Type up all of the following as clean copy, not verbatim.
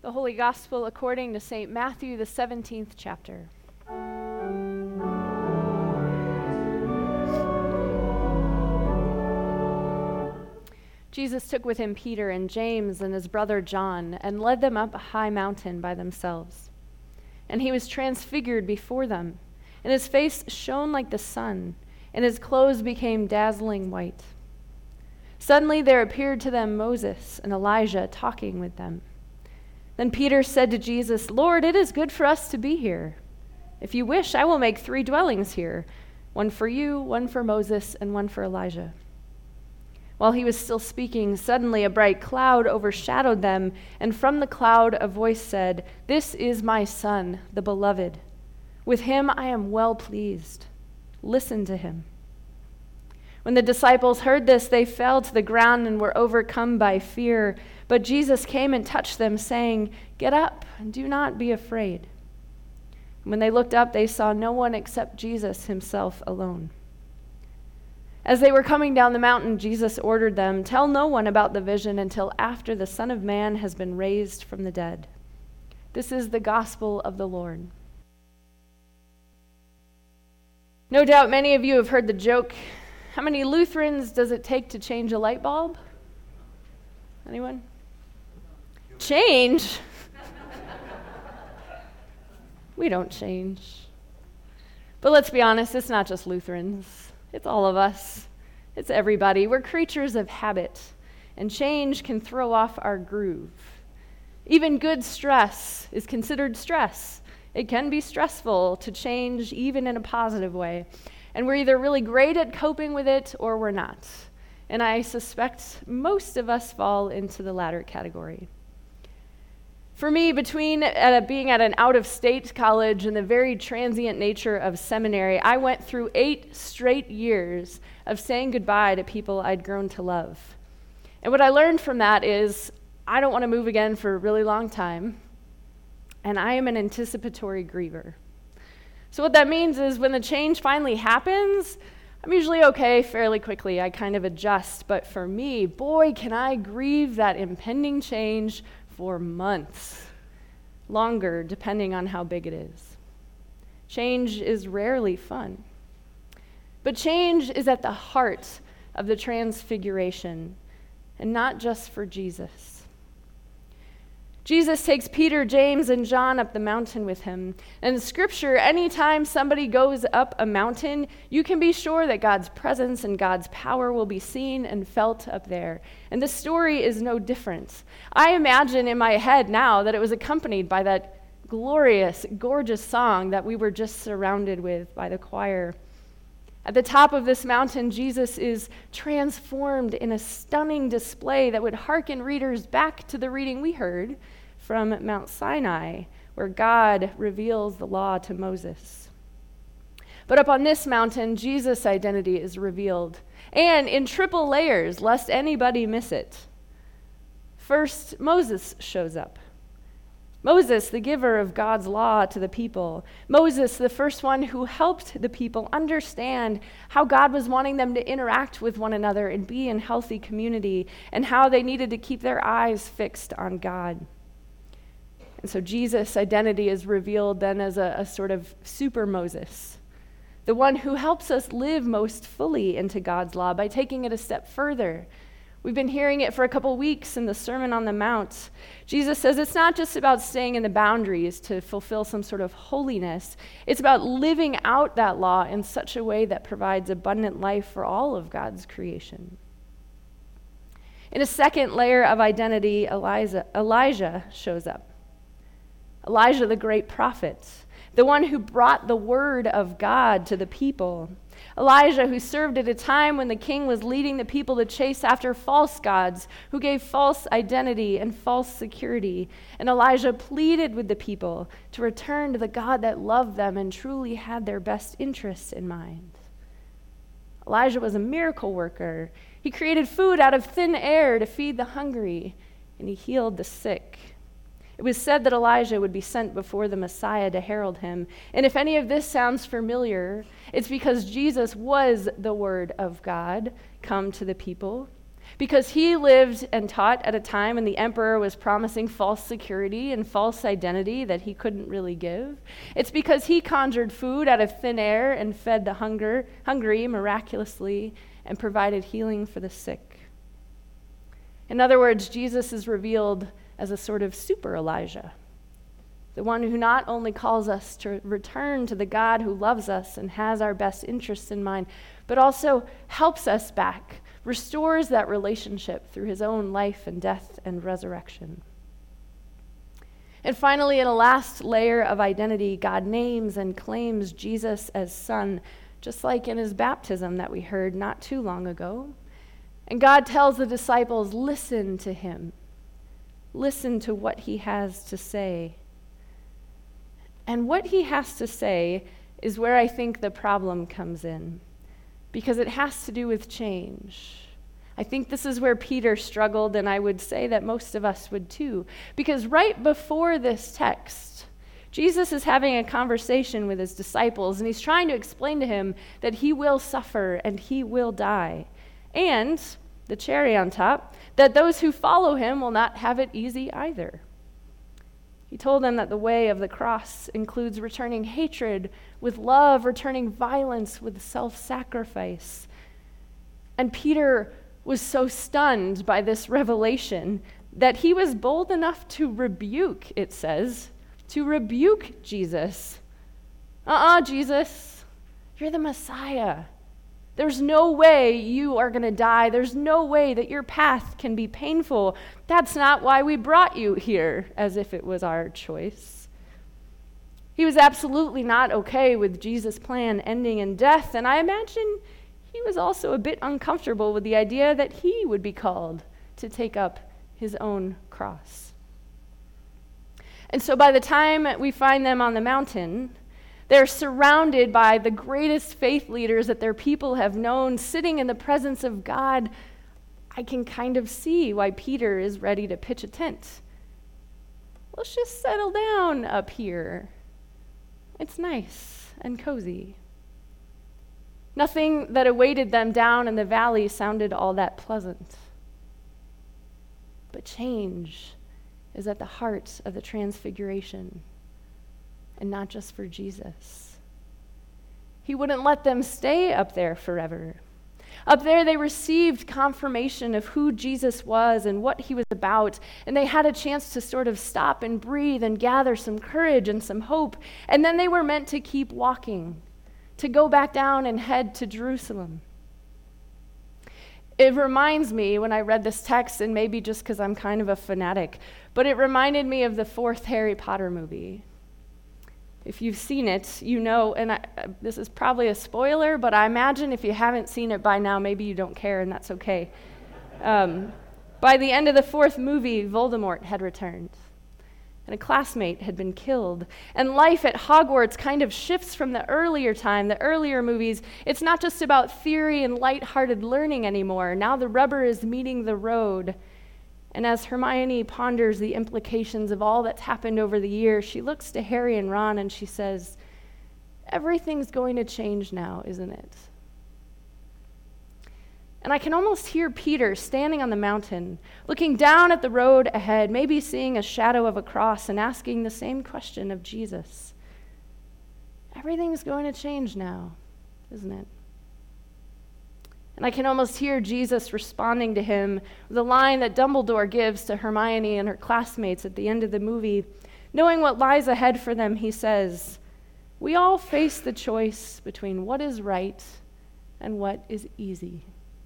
The Holy Gospel according to St. Matthew, the 17th chapter. Jesus took with him Peter and James and his brother John and led them up a high mountain by themselves. And he was transfigured before them, and his face shone like the sun, and his clothes became dazzling white. Suddenly there appeared to them Moses and Elijah talking with them. Then Peter said to Jesus, "Lord, it is good for us to be here. If you wish, I will make 3 dwellings here, one for you, one for Moses, and one for Elijah." While he was still speaking, suddenly a bright cloud overshadowed them, and from the cloud a voice said, "This is my Son, the beloved. With him I am well pleased. Listen to him." When the disciples heard this, they fell to the ground and were overcome by fear. But Jesus came and touched them, saying, "Get up and do not be afraid." When they looked up, they saw no one except Jesus himself alone. As they were coming down the mountain, Jesus ordered them, "Tell no one about the vision until after the Son of Man has been raised from the dead." This is the gospel of the Lord. No doubt many of you have heard the joke, how many Lutherans does it take to change a light bulb? Anyone? Change? We don't change. But let's be honest, it's not just Lutherans. It's all of us. It's everybody. We're creatures of habit, and change can throw off our groove. Even good stress is considered stress. It can be stressful to change even in a positive way. And we're either really great at coping with it or we're not. And I suspect most of us fall into the latter category. For me, between being at an out-of-state college and the very transient nature of seminary, I went through 8 straight years of saying goodbye to people I'd grown to love. And what I learned from that is I don't want to move again for a really long time, and I am an anticipatory griever. So what that means is when the change finally happens, I'm usually okay fairly quickly. I kind of adjust. But for me, boy, can I grieve that impending change for months, longer, depending on how big it is. Change is rarely fun. But change is at the heart of the transfiguration, and not just for Jesus. Jesus takes Peter, James, and John up the mountain with him. And in Scripture, anytime somebody goes up a mountain, you can be sure that God's presence and God's power will be seen and felt up there. And this story is no different. I imagine in my head now that it was accompanied by that glorious, gorgeous song that we were just surrounded with by the choir. At the top of this mountain, Jesus is transformed in a stunning display that would hearken readers back to the reading we heard from Mount Sinai, where God reveals the law to Moses. But up on this mountain, Jesus' identity is revealed, and in triple layers, lest anybody miss it. First, Moses shows up. Moses, the giver of God's law to the people. Moses, the first one who helped the people understand how God was wanting them to interact with one another and be in healthy community, and how they needed to keep their eyes fixed on God. And so Jesus' identity is revealed then as a sort of super Moses, the one who helps us live most fully into God's law by taking it a step further. We've been hearing it for a couple weeks in the Sermon on the Mount. Jesus says it's not just about staying in the boundaries to fulfill some sort of holiness. It's about living out that law in such a way that provides abundant life for all of God's creation. In a second layer of identity, Elijah shows up. Elijah, the great prophet, the one who brought the word of God to the people. Elijah, who served at a time when the king was leading the people to chase after false gods, who gave false identity and false security. And Elijah pleaded with the people to return to the God that loved them and truly had their best interests in mind. Elijah was a miracle worker. He created food out of thin air to feed the hungry, and he healed the sick. It was said that Elijah would be sent before the Messiah to herald him. And if any of this sounds familiar, it's because Jesus was the Word of God come to the people. because he lived and taught at a time when the emperor was promising false security and false identity that he couldn't really give. It's because he conjured food out of thin air and fed the hungry miraculously and provided healing for the sick. In other words, Jesus is revealed as a sort of super Elijah, the one who not only calls us to return to the God who loves us and has our best interests in mind, but also helps us back, restores that relationship through his own life and death and resurrection. And finally, in a last layer of identity, God names and claims Jesus as Son, just like in his baptism that we heard not too long ago. And God tells the disciples, listen to him. Listen to what he has to say. And what he has to say is where I think the problem comes in, because it has to do with change. I think this is where Peter struggled, and I would say that most of us would too. Because right before this text, Jesus is having a conversation with his disciples, and he's trying to explain to him that he will suffer and he will die. And, the cherry on top, that those who follow him will not have it easy either. He told them that the way of the cross includes returning hatred with love, returning violence with self-sacrifice. And Peter was so stunned by this revelation that he was bold enough to rebuke, it says, to rebuke Jesus. Jesus, you're the Messiah. There's no way you are going to die. There's no way that your path can be painful. That's not why we brought you here, as if it was our choice. He was absolutely not okay with Jesus' plan ending in death, and I imagine he was also a bit uncomfortable with the idea that he would be called to take up his own cross. And so by the time we find them on the mountain, they're surrounded by the greatest faith leaders that their people have known, sitting in the presence of God. I can kind of see why Peter is ready to pitch a tent. Let's just settle down up here. It's nice and cozy. Nothing that awaited them down in the valley sounded all that pleasant. But change is at the heart of the transfiguration. And not just for Jesus. He wouldn't let them stay up there forever. Up there, they received confirmation of who Jesus was and what he was about, and they had a chance to sort of stop and breathe and gather some courage and some hope, and then they were meant to keep walking, to go back down and head to Jerusalem. It reminds me, when I read this text, and maybe just because I'm kind of a fanatic, but it reminded me of the fourth Harry Potter movie. If you've seen it, you know, and this is probably a spoiler, but I imagine if you haven't seen it by now, maybe you don't care, and that's okay. By the end of the fourth movie, Voldemort had returned, and a classmate had been killed. And life at Hogwarts kind of shifts from the earlier time, the earlier movies. It's not just about theory and lighthearted learning anymore. Now the rubber is meeting the road. And as Hermione ponders the implications of all that's happened over the years, she looks to Harry and Ron and she says, everything's going to change now, isn't it? And I can almost hear Peter standing on the mountain, looking down at the road ahead, maybe seeing a shadow of a cross and asking the same question of Jesus. Everything's going to change now, isn't it? And I can almost hear Jesus responding to him with a line that Dumbledore gives to Hermione and her classmates at the end of the movie. Knowing what lies ahead for them, he says, we all face the choice between what is right and what is easy.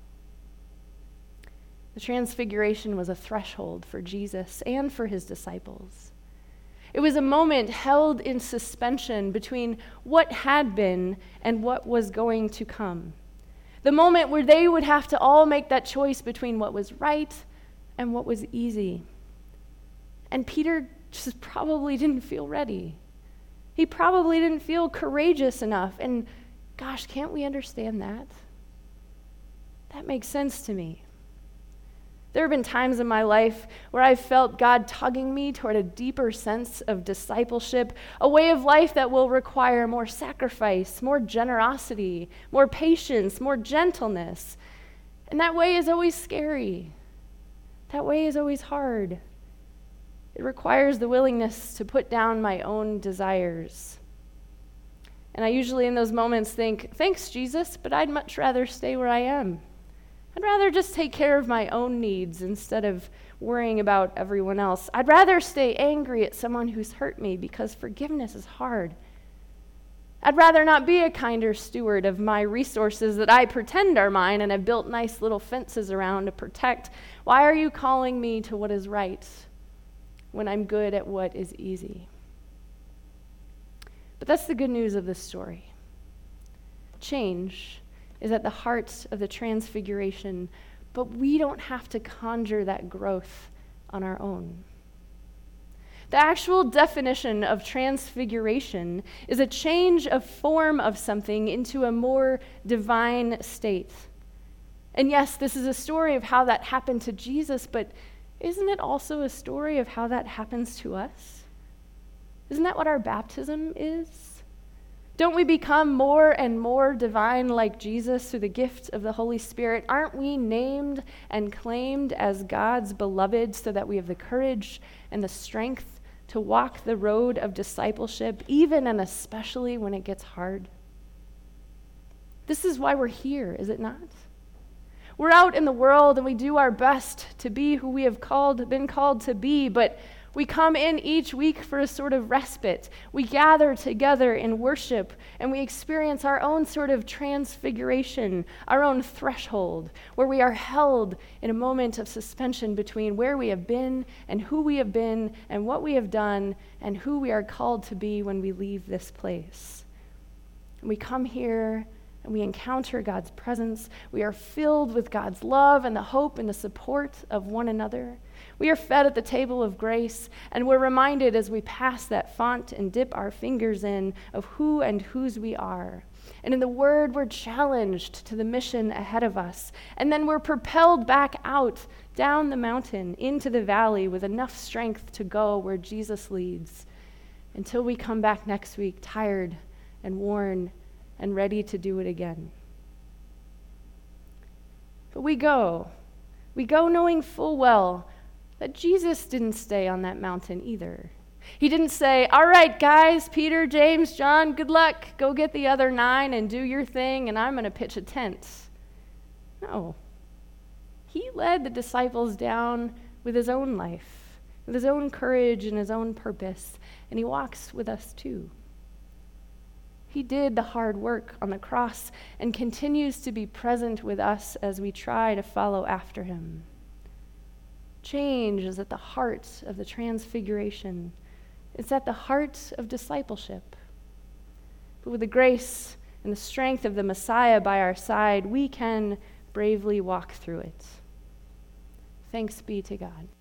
The Transfiguration was a threshold for Jesus and for his disciples. It was a moment held in suspension between what had been and what was going to come. The moment where they would have to all make that choice between what was right and what was easy. And Peter just probably didn't feel ready. He probably didn't feel courageous enough. And gosh, can't we understand that? That makes sense to me. There have been times in my life where I've felt God tugging me toward a deeper sense of discipleship, a way of life that will require more sacrifice, more generosity, more patience, more gentleness. And that way is always scary. That way is always hard. It requires the willingness to put down my own desires. And I usually in those moments think, thanks, Jesus, but I'd much rather stay where I am. I'd rather just take care of my own needs instead of worrying about everyone else. I'd rather stay angry at someone who's hurt me because forgiveness is hard. I'd rather not be a kinder steward of my resources that I pretend are mine and have built nice little fences around to protect. Why are you calling me to what is right when I'm good at what is easy? But that's the good news of this story. Change is at the heart of the transfiguration, but we don't have to conjure that growth on our own. The actual definition of transfiguration is a change of form of something into a more divine state. And yes, this is a story of how that happened to Jesus, but isn't it also a story of how that happens to us? Isn't that what our baptism is? Don't we become more and more divine like Jesus through the gift of the Holy Spirit? Aren't we named and claimed as God's beloved so that we have the courage and the strength to walk the road of discipleship, even and especially when it gets hard? This is why we're here, is it not? We're out in the world and we do our best to be who we have been called to be, but we come in each week for a sort of respite. We gather together in worship and we experience our own sort of transfiguration, our own threshold, where we are held in a moment of suspension between where we have been and who we have been and what we have done and who we are called to be when we leave this place. And we come here and we encounter God's presence. We are filled with God's love and the hope and the support of one another. We are fed at the table of grace, and we're reminded as we pass that font and dip our fingers in of who and whose we are. And in the Word, we're challenged to the mission ahead of us. And then we're propelled back out, down the mountain, into the valley with enough strength to go where Jesus leads, until we come back next week tired and worn and ready to do it again. But we go knowing full well that Jesus didn't stay on that mountain either. He didn't say, all right, guys, Peter, James, John, good luck. Go get the other 9 and do your thing, and I'm going to pitch a tent. No. He led the disciples down with his own life, with his own courage and his own purpose, and he walks with us too. He did the hard work on the cross and continues to be present with us as we try to follow after him. Change is at the heart of the transfiguration. It's at the heart of discipleship. But with the grace and the strength of the Messiah by our side, we can bravely walk through it. Thanks be to God.